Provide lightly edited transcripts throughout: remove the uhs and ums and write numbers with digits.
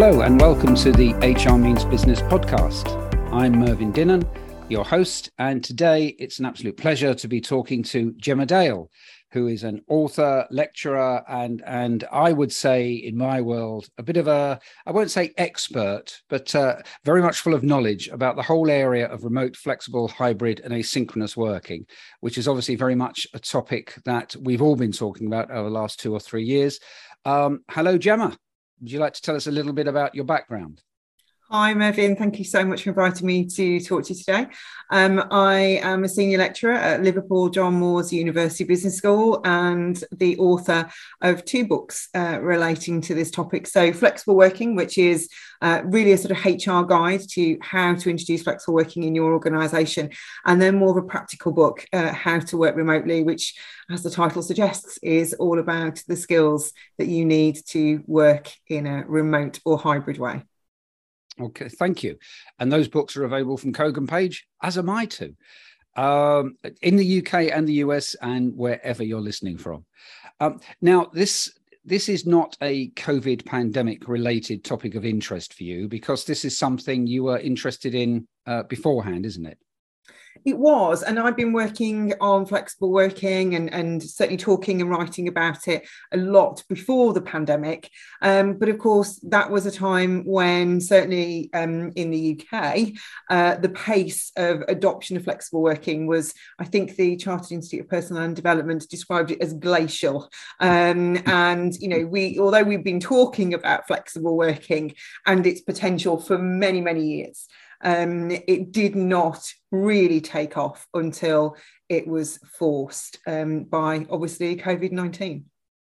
Hello and welcome to the HR Means Business podcast. I'm Mervyn Dinnan, your host, and today it's an absolute pleasure to be talking to Gemma Dale, who is an author, lecturer, and I would say in my world, a bit of a, I won't say expert, but very much full of knowledge about the whole area of remote, flexible, hybrid and asynchronous working, which is obviously very much a topic that we've all been talking about over the last 2 or 3 years. Hello, Gemma. Would you like to tell us a little bit about your background? Hi, Mervyn. Thank you so much for inviting me to talk to you today. I am a senior lecturer at Liverpool John Moores University Business School and the author of 2 books relating to this topic. So Flexible Working, which is really a sort of HR guide to how to introduce flexible working in your organisation. And then more of a practical book, How to Work Remotely, which, as the title suggests, is all about the skills that you need to work in a remote or hybrid way. Okay, thank you. And those books are available from Kogan Page, as am I too, in the UK and the US and wherever you're listening from. Now, this is not a COVID pandemic related topic of interest for you, because this is something you were interested in beforehand, isn't it? It was, and I've been working on flexible working and certainly talking and writing about it a lot before the pandemic. But of course, that was a time when certainly in the UK, the pace of adoption of flexible working was, I think the Chartered Institute of Personnel and Development described it as glacial. And, you know, although we've been talking about flexible working and its potential for many, many years, it did not really take off until it was forced by, obviously, COVID-19.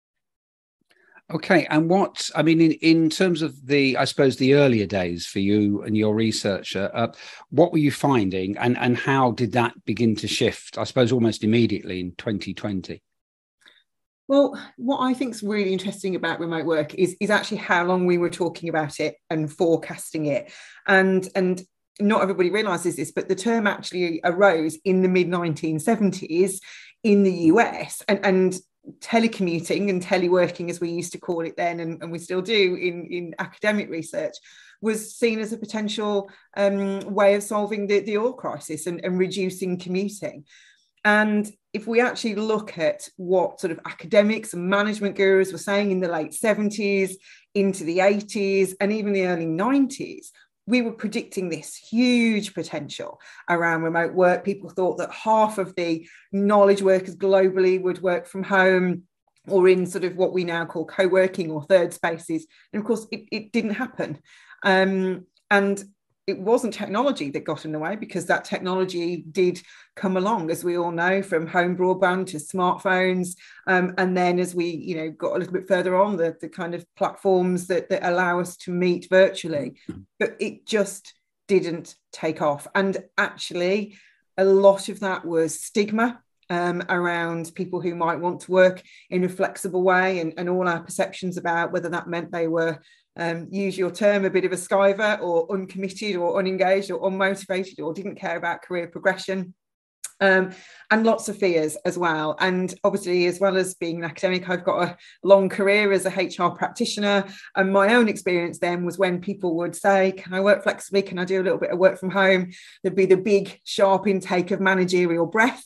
Okay, and what, I mean, in terms of the, I suppose, the earlier days for you and your research, what were you finding and how did that begin to shift, I suppose, almost immediately in 2020? Well, what I think is really interesting about remote work is actually how long we were talking about it and forecasting it. And not everybody realises this, but the term actually arose in the mid-1970s in the US, and telecommuting and teleworking, as we used to call it then, and we still do in academic research, was seen as a potential way of solving the oil crisis and reducing commuting. And if we actually look at what sort of academics and management gurus were saying in the late 70s, into the 80s, and even the early 90s, we were predicting this huge potential around remote work. People thought that half of the knowledge workers globally would work from home or in sort of what we now call co-working or third spaces. And of course, it didn't happen. And it wasn't technology that got in the way, because that technology did come along, as we all know, from home broadband to smartphones. And then as we, got a little bit further on, the kind of platforms that allow us to meet virtually. But it just didn't take off. And actually, a lot of that was stigma around people who might want to work in a flexible way, and all our perceptions about whether that meant they were, use your term, a bit of a skiver or uncommitted or unengaged or unmotivated or didn't care about career progression. And lots of fears as well. And obviously, as well as being an academic, I've got a long career as a HR practitioner. And my own experience then was when people would say, can I work flexibly? Can I do a little bit of work from home? There'd be the big, sharp intake of managerial breath.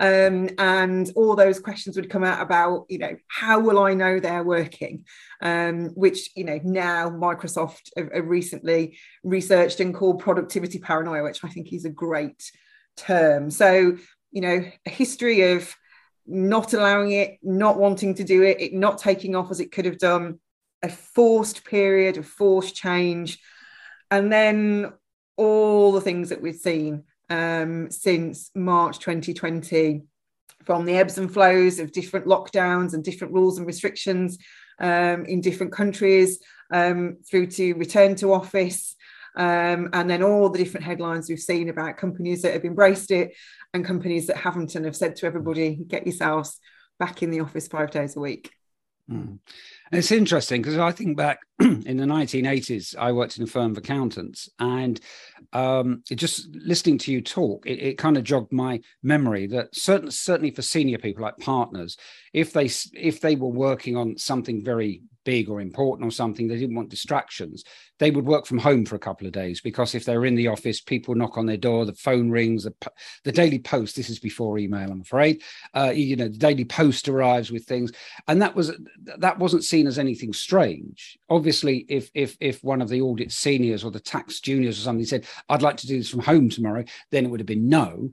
And all those questions would come out about, how will I know they're working? Which, now Microsoft have recently researched and called productivity paranoia, which I think is a great term. So, a history of not allowing it, not wanting to do it, it not taking off as it could have done, a forced period of forced change, and then all the things that we've seen since March 2020, from the ebbs and flows of different lockdowns and different rules and restrictions in different countries, through to return to office. And then all the different headlines we've seen about companies that have embraced it and companies that haven't, and have said to everybody, get yourselves back in the office 5 days a week. Mm. It's interesting because I think back in the 1980s, I worked in a firm of accountants, and just listening to you talk, it kind of jogged my memory that certainly for senior people like partners, if they were working on something very big or important or something, they didn't want distractions, they would work from home for a couple of days, because if they're in the office, people knock on their door, the phone rings, the Daily Post, this is before email, I'm afraid, the Daily Post arrives with things. And that wasn't seen as anything strange. Obviously, if one of the audit seniors or the tax juniors or something said, I'd like to do this from home tomorrow, then it would have been no.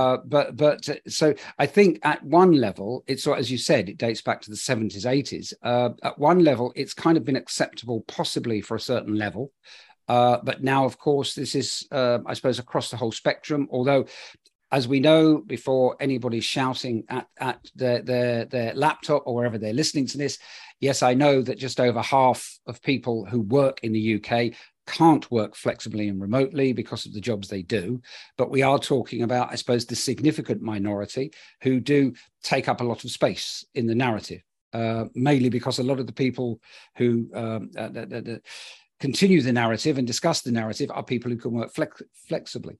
So I think at one level, it's, as you said, it dates back to the 70s, 80s. At one level, it's kind of been acceptable, possibly for a certain level. But now, of course, this is, I suppose, across the whole spectrum, although, as we know, before anybody's shouting at their laptop or wherever they're listening to this, yes, I know that just over half of people who work in the UK can't work flexibly and remotely because of the jobs they do. But we are talking about, I suppose, the significant minority who do take up a lot of space in the narrative, mainly because a lot of the people who continue the narrative and discuss the narrative are people who can work flexibly.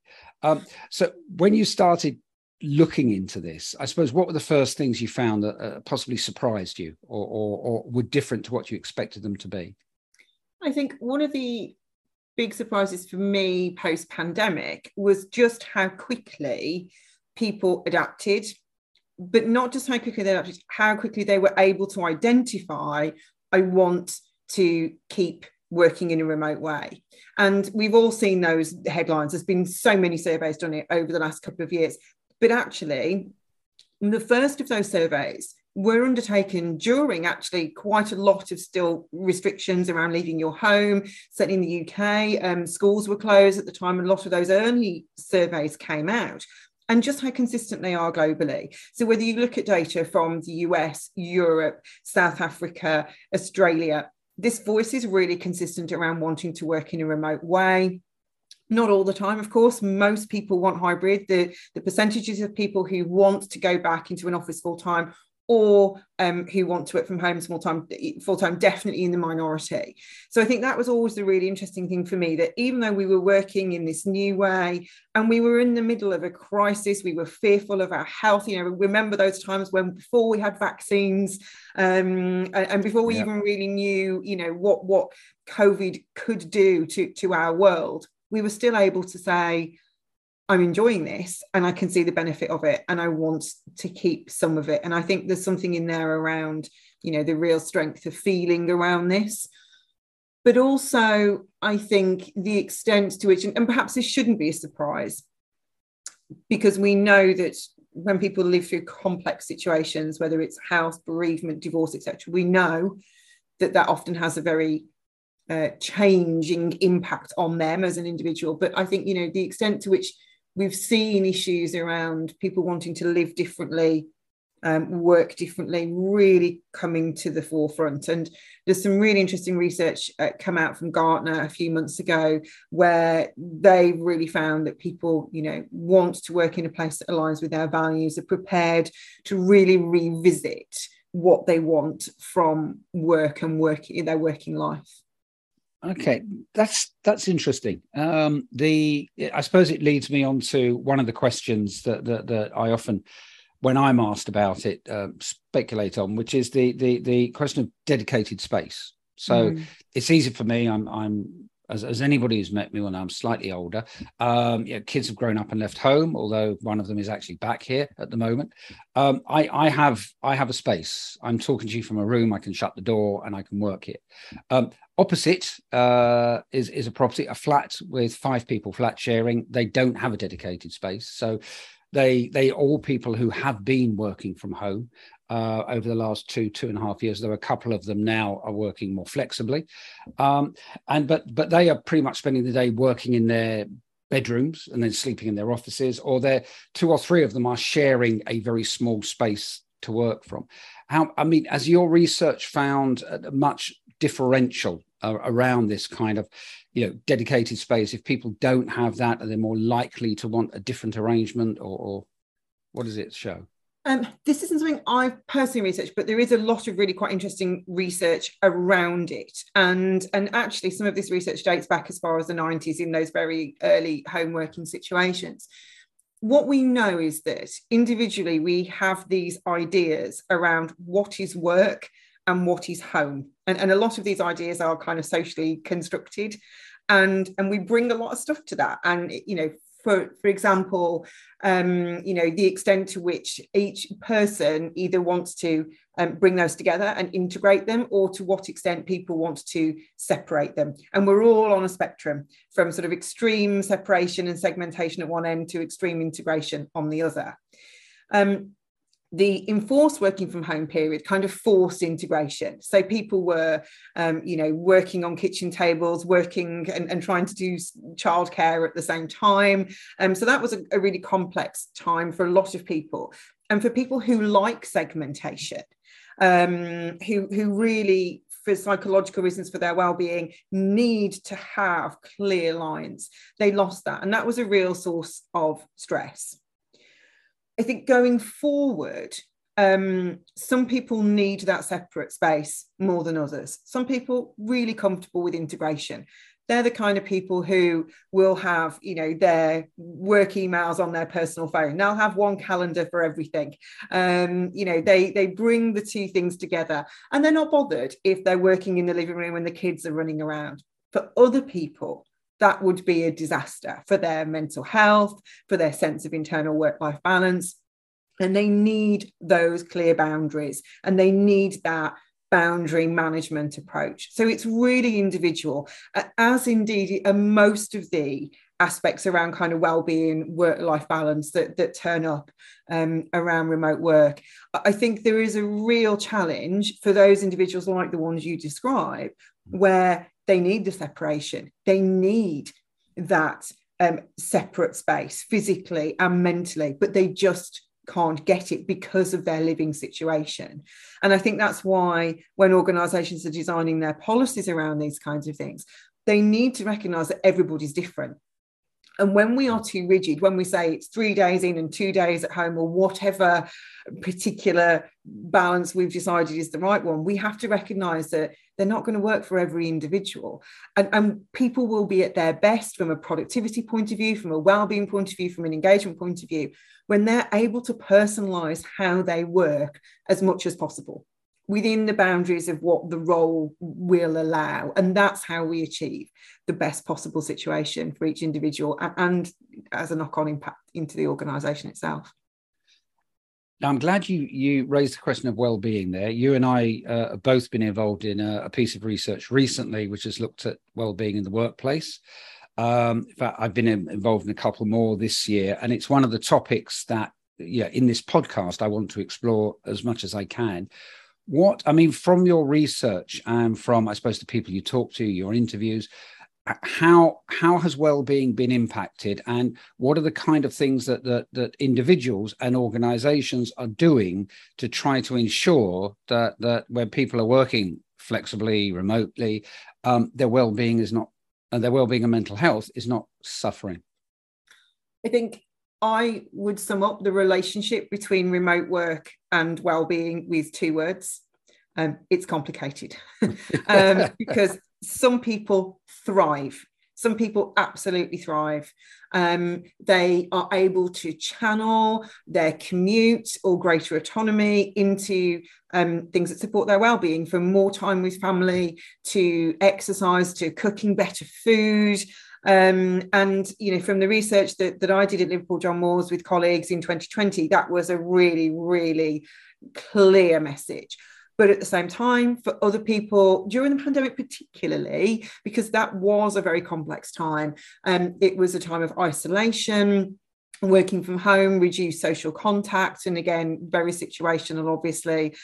So when you started looking into this, I suppose, what were the first things you found that possibly surprised you or were different to what you expected them to be? I think one of the big surprises for me post-pandemic was just how quickly people adapted, but not just how quickly they adapted, how quickly they were able to identify, I want to keep working in a remote way. And we've all seen those headlines. There's been so many surveys done it over the last couple of years. But actually, the first of those surveys were undertaken during actually quite a lot of still restrictions around leaving your home. Certainly in the UK, schools were closed at the time. A lot of those early surveys came out, and just how consistent they are globally. So whether you look at data from the US, Europe, South Africa, Australia, this voice is really consistent around wanting to work in a remote way. Not all the time, of course. Most people want hybrid. The percentages of people who want to go back into an office full-time or who want to work from home full-time, definitely in the minority. So I think that was always the really interesting thing for me, that even though we were working in this new way and we were in the middle of a crisis, we were fearful of our health. Remember those times when before we had vaccines and before we even really knew, what COVID could do to our world, we were still able to say, I'm enjoying this and I can see the benefit of it and I want to keep some of it. And I think there's something in there around, the real strength of feeling around this. But also, I think the extent to which, and perhaps this shouldn't be a surprise, because we know that when people live through complex situations, whether it's health, bereavement, divorce, etc., we know that often has a very changing impact on them as an individual. But I think, the extent to which we've seen issues around people wanting to live differently, work differently, really coming to the forefront. And there's some really interesting research come out from Gartner a few months ago, where they really found that people, want to work in a place that aligns with their values, are prepared to really revisit what they want from work and work in their working life. Okay, that's interesting. I suppose it leads me on to one of the questions that I often, when I'm asked about it, speculate on, which is the question of dedicated space. So it's easy for me. I'm as anybody who's met me when I'm slightly older. Kids have grown up and left home, although one of them is actually back here at the moment. I have a space. I'm talking to you from a room. I can shut the door and I can work here. Opposite is a property, a flat with 5 people, flat sharing. They don't have a dedicated space. So they all people who have been working from home over the last 2.5 years. There are a couple of them now are working more flexibly. But they are pretty much spending the day working in their bedrooms and then sleeping in their offices, or 2 or 3 of them are sharing a very small space to work from. Has your research found much differential around this kind of, dedicated space? If people don't have that, are they more likely to want a different arrangement, or what does it show? This isn't something I've personally researched, but there is a lot of really quite interesting research around it. And actually, some of this research dates back as far as the 90s in those very early home working situations. What we know is that individually we have these ideas around what is work and what is home. And a lot of these ideas are kind of socially constructed, and we bring a lot of stuff to that. And, you know, for example, you know, the extent to which each person either wants to bring those together and integrate them, or to what extent people want to separate them. And we're all on a spectrum, from sort of extreme separation and segmentation at one end to extreme integration on the other. The enforced working from home period kind of forced integration. So people were, you know, working on kitchen tables, working and trying to do childcare at the same time. So that was a really complex time for a lot of people. And for people who like segmentation, who really, for psychological reasons, for their well-being, need to have clear lines, they lost that. And that was a real source of stress. I think going forward, some people need that separate space more than others. Some people really comfortable with integration. They're the kind of people who will have, you know, their work emails on their personal phone. They'll have one calendar for everything. You know, they bring the two things together, and they're not bothered if they're working in the living room and the kids are running around. For other people, that would be a disaster for their mental health, for their sense of internal work-life balance. And they need those clear boundaries, and they need that boundary management approach. So it's really individual, as indeed are most of the aspects around kind of well-being, work-life balance that turn up around remote work. I think there is a real challenge for those individuals like the ones you describe, where they need the separation. They need that separate space physically and mentally, but they just can't get it because of their living situation. And I think that's why when organisations are designing their policies around these kinds of things, they need to recognise that everybody's different. And when we are too rigid, when we say it's 3 days in and 2 days at home, or whatever particular balance we've decided is the right one, we have to recognise that they're not going to work for every individual. And people will be at their best from a productivity point of view, from a well-being point of view, from an engagement point of view, when they're able to personalise how they work as much as possible within the boundaries of what the role will allow. And that's how we achieve the best possible situation for each individual, and as a knock-on impact into the organisation itself. Now, I'm glad you raised the question of well-being there. You and I have both been involved in a piece of research recently, which has looked at well-being in the workplace. In fact, I've been involved in a couple more this year, and it's one of the topics that, in this podcast, I want to explore as much as I can. From your research and from, I suppose, the people you talk to, your interviews, how has well-being been impacted, and what are the kind of things that individuals and organizations are doing to try to ensure that when people are working flexibly, remotely, their well-being and mental health is not suffering? I think I would sum up the relationship between remote work and well-being with 2 words. It's complicated because some people thrive. Some people absolutely thrive. They are able to channel their commute or greater autonomy into things that support their well-being, from more time with family to exercise to cooking better food. And, from the research that I did at Liverpool John Moores with colleagues in 2020, that was a really, really clear message. But at the same time, for other people during the pandemic, particularly, because that was a very complex time, it was a time of isolation, working from home, reduced social contact, and again, very situational, obviously.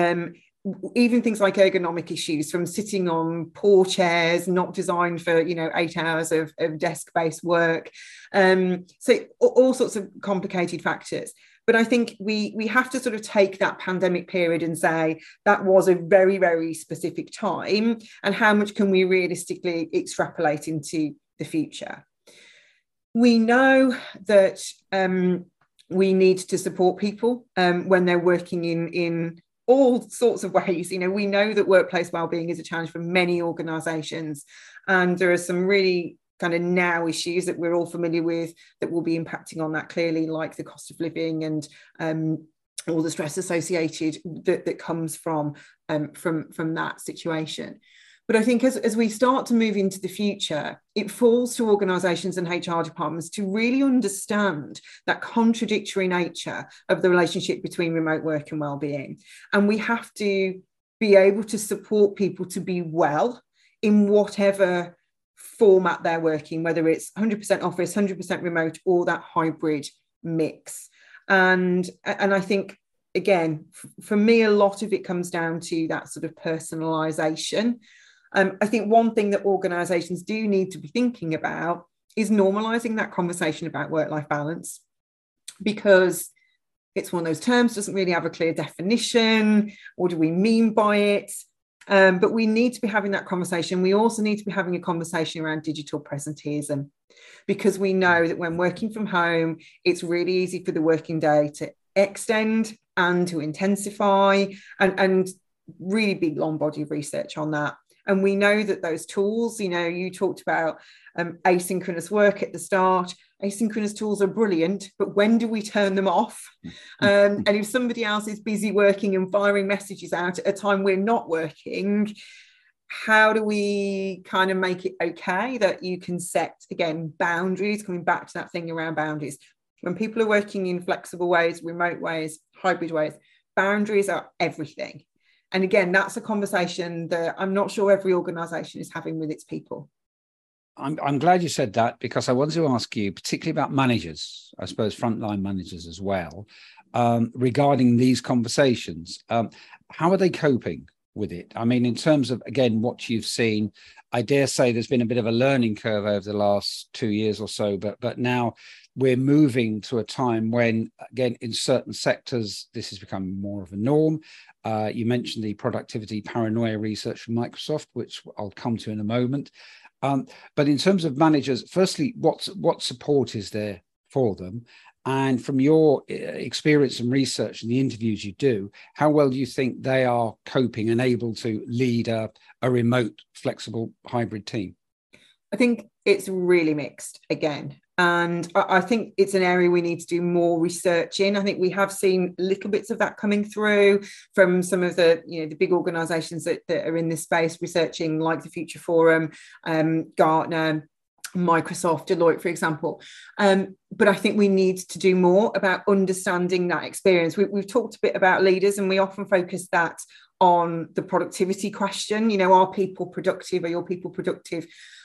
Even things like ergonomic issues, from sitting on poor chairs, not designed for 8 hours of desk-based work. So all sorts of complicated factors. But I think we have to sort of take that pandemic period and say that was a very, very specific time, and how much can we realistically extrapolate into the future? We know that we need to support people when they're working in all sorts of ways. We know that workplace wellbeing is a challenge for many organisations, and there are some really kind of now issues that we're all familiar with that will be impacting on that clearly, like the cost of living and all the stress associated that comes from that situation. But I think as we start to move into the future, it falls to organisations and HR departments to really understand that contradictory nature of the relationship between remote work and wellbeing. And we have to be able to support people to be well in whatever format they're working, whether it's 100% office, 100% remote, or that hybrid mix. And I think, again, for me, a lot of it comes down to that sort of personalisation. I think one thing that organisations do need to be thinking about is normalising that conversation about work-life balance, because it's one of those terms, doesn't really have a clear definition. What do we mean by it? But we need to be having that conversation. We also need to be having a conversation around digital presenteeism, because we know that when working from home, it's really easy for the working day to extend and to intensify, and really big long body of research on that. And we know that those tools, you talked about asynchronous work at the start. Asynchronous tools are brilliant, but when do we turn them off? And if somebody else is busy working and firing messages out at a time we're not working, how do we kind of make it okay that you can set, again, boundaries, coming back to that thing around boundaries. When people are working in flexible ways, remote ways, hybrid ways, boundaries are everything. And again, that's a conversation that I'm not sure every organisation is having with its people. I'm glad you said that, because I wanted to ask you, particularly about managers, I suppose frontline managers as well, regarding these conversations. How are they coping with it? I mean, in terms of, again, what you've seen, I dare say there's been a bit of a learning curve over the last 2 years or so, but now we're moving to a time when, again, in certain sectors, this has become more of a norm. You mentioned the productivity paranoia research from Microsoft, which I'll come to in a moment. But in terms of managers, firstly, what support is there for them? And from your experience and research and the interviews you do, how well do you think they are coping and able to lead a remote, flexible, hybrid team? I think it's really mixed again. And I think it's an area we need to do more research in. I think we have seen little bits of that coming through from some of the, the big organisations that are in this space researching, like the Future Forum, Gartner, Microsoft, Deloitte, for example. But I think we need to do more about understanding that experience. We've talked a bit about leaders, and we often focus that on the productivity question. Are people productive? Are your people productive?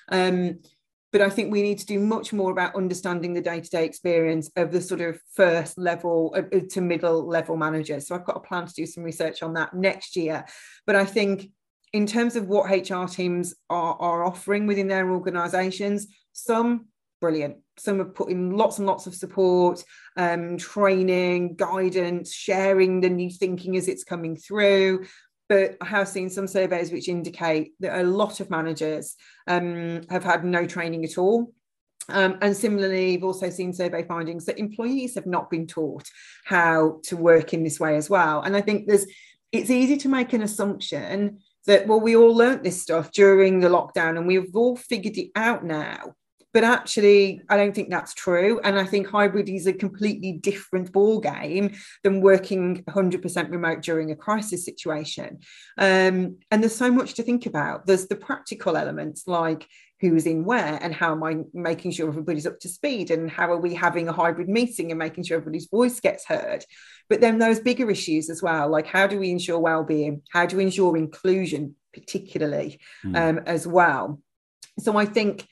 But I think we need to do much more about understanding the day-to-day experience of the sort of first level to middle level managers. So I've got a plan to do some research on that next year. But I think in terms of what HR teams are offering within their organisations, some brilliant. Some have put in lots and lots of support, training, guidance, sharing the new thinking as it's coming through. But I have seen some surveys which indicate that a lot of managers have had no training at all. And similarly, we've also seen survey findings that employees have not been taught how to work in this way as well. And I think it's easy to make an assumption that, well, we all learnt this stuff during the lockdown and we've all figured it out now. But actually, I don't think that's true. And I think hybrid is a completely different ballgame than working 100% remote during a crisis situation. And there's so much to think about. There's the practical elements, like who's in where and how am I making sure everybody's up to speed, and how are we having a hybrid meeting and making sure everybody's voice gets heard. But then those bigger issues as well, like how do we ensure well-being? How do we ensure inclusion, particularly as well? So I think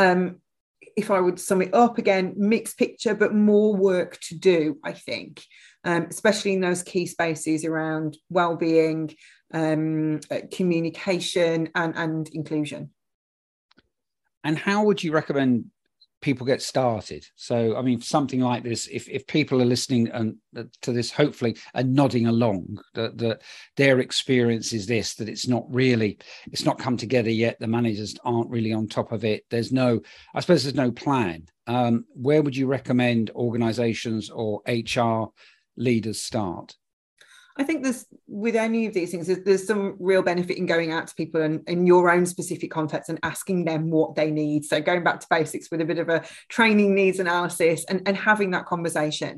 if I would sum it up, again, mixed picture, but more work to do, I think, especially in those key spaces around well-being, communication and inclusion. And how would you recommend people get started? So, I mean, something like this, if people are listening to this, hopefully, and nodding along, that their experience is this, that it's not come together yet. The managers aren't really on top of it. There's no plan. Where would you recommend organizations or HR leaders start? I think with any of these things, there's some real benefit in going out to people and in your own specific context and asking them what they need. So going back to basics with a bit of a training needs analysis and having that conversation.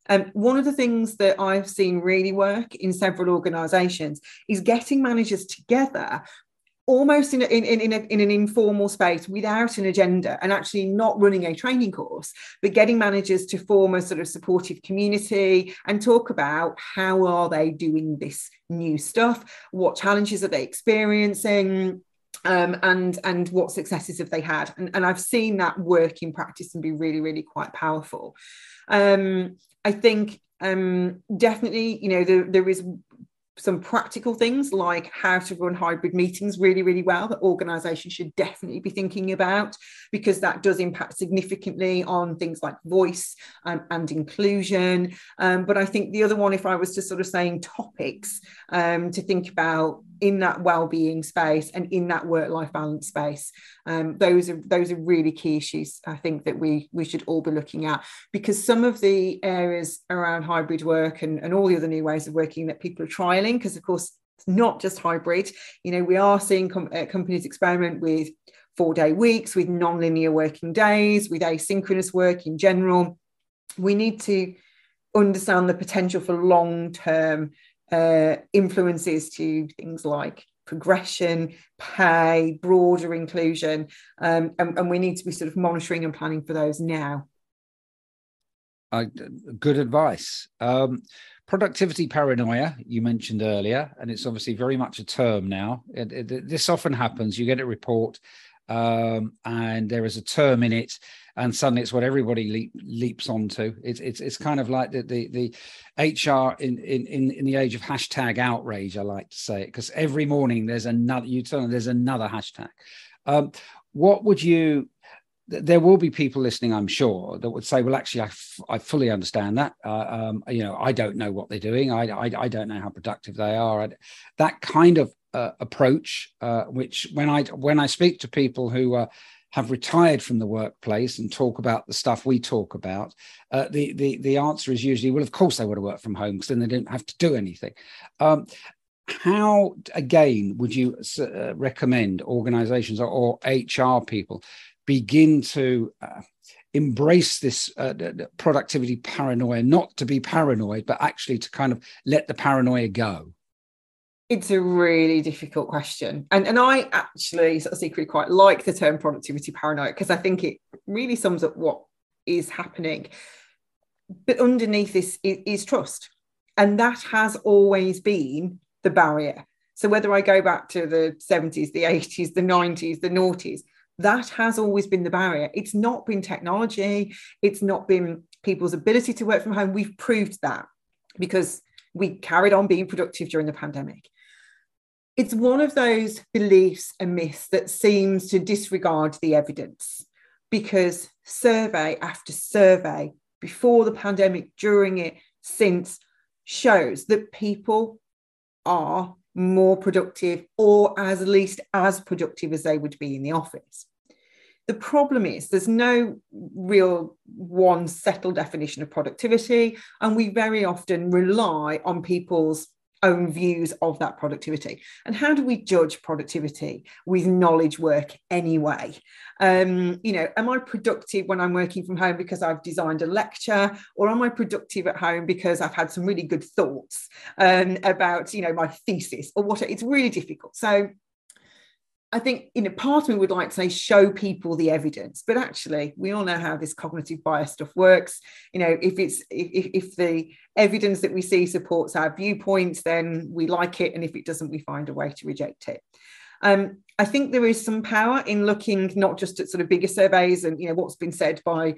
One of the things that I've seen really work in several organisations is getting managers together almost in an informal space without an agenda, and actually not running a training course, but getting managers to form a sort of supportive community and talk about how are they doing this new stuff, what challenges are they experiencing, and what successes have they had. And I've seen that work in practice and be really, really quite powerful. I think definitely, you know, there is some practical things like how to run hybrid meetings really, really well that organisations should definitely be thinking about, because that does impact significantly on things like voice and inclusion. But I think the other one, if I was to sort of saying topics to think about in that well-being space and in that work-life balance space, those are really key issues, I think, that we should all be looking at, because some of the areas around hybrid work and all the other new ways of working that people are trialing, because of course it's not just hybrid, you know, we are seeing companies experiment with 4-day weeks, with non-linear working days, with asynchronous work in general. We need to understand the potential for long-term influences to things like progression, pay, broader inclusion, and we need to be sort of monitoring and planning for those now. Good advice. Productivity paranoia, you mentioned earlier, and it's obviously very much a term now. This often happens. You get a report and there is a term in it, and suddenly it's what everybody leaps onto. It's kind of like the HR in the age of hashtag outrage, I like to say it, because every morning there's another hashtag. What would you? There will be people listening, I'm sure, that would say, well, actually, I fully understand that. You know, I don't know what they're doing. I don't know how productive they are. That kind of approach, which when I speak to people who have retired from the workplace and talk about the stuff we talk about, the answer is usually, well, of course they want to work from home because then they don't have to do anything. How, again, would you recommend organizations or HR people begin to embrace this productivity paranoia, not to be paranoid, but actually to kind of let the paranoia go? It's a really difficult question. And I actually sort of secretly quite like the term productivity paranoia, because I think it really sums up what is happening. But underneath this is trust. And that has always been the barrier. So whether I go back to the 70s, the 80s, the 90s, the noughties, that has always been the barrier. It's not been technology. It's not been people's ability to work from home. We've proved that because we carried on being productive during the pandemic. It's one of those beliefs and myths that seems to disregard the evidence, because survey after survey, before the pandemic, during it, since, shows that people are more productive, or at least as productive as they would be in the office. The problem is there's no real one settled definition of productivity, and we very often rely on people's own views of that productivity. And how do we judge productivity with knowledge work anyway? You know, am I productive when I'm working from home because I've designed a lecture, or am I productive at home because I've had some really good thoughts about, you know, my thesis or what? It's really difficult. So I think, you know, part of me would like to say show people the evidence, but actually we all know how this cognitive bias stuff works. You know, if the evidence that we see supports our viewpoints, then we like it, and if it doesn't, we find a way to reject it. I think there is some power in looking not just at sort of bigger surveys and, you know, what's been said by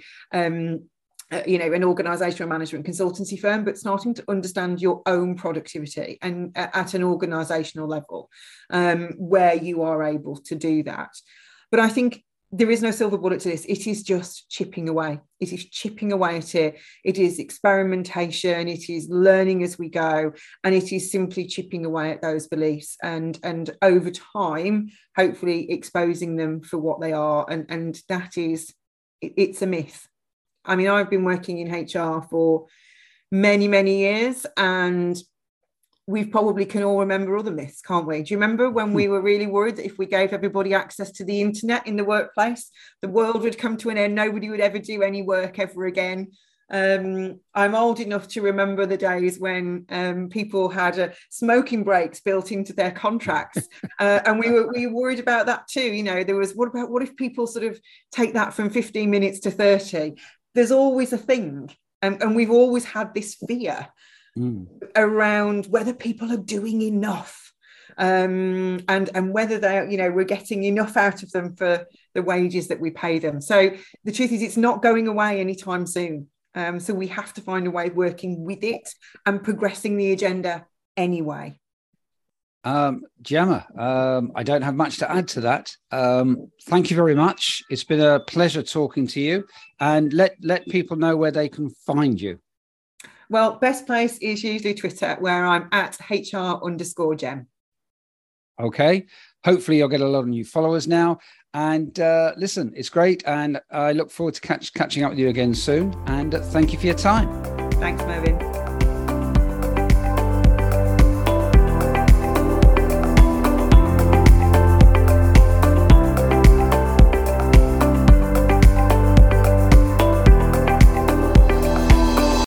you know, an organisational management consultancy firm, but starting to understand your own productivity and at an organisational level where you are able to do that. But I think there is no silver bullet to this. It is just chipping away. It is chipping away at it. It is experimentation. It is learning as we go. And it is simply chipping away at those beliefs and over time, hopefully exposing them for what they are. And that is, it's a myth. I mean, I've been working in HR for many, many years, and we probably can all remember other myths, can't we? Do you remember when we were really worried that if we gave everybody access to the internet in the workplace, the world would come to an end, nobody would ever do any work ever again? I'm old enough to remember the days when people had smoking breaks built into their contracts, and we were worried about that too. You know, there was what if people sort of take that from 15 minutes to 30? There's always a thing, and we've always had this fear around whether people are doing enough, and whether they're, you know, we're getting enough out of them for the wages that we pay them. So the truth is, it's not going away anytime soon. So we have to find a way of working with it and progressing the agenda anyway. Gemma, I don't have much to add to that. Thank you very much. It's been a pleasure talking to you, and let people know where they can find you. Well, best place is usually Twitter, where I'm at HR_Gem. Okay. Hopefully you'll get a lot of new followers now. And listen, it's great. And I look forward to catching up with you again soon. And thank you for your time. Thanks, Mervyn.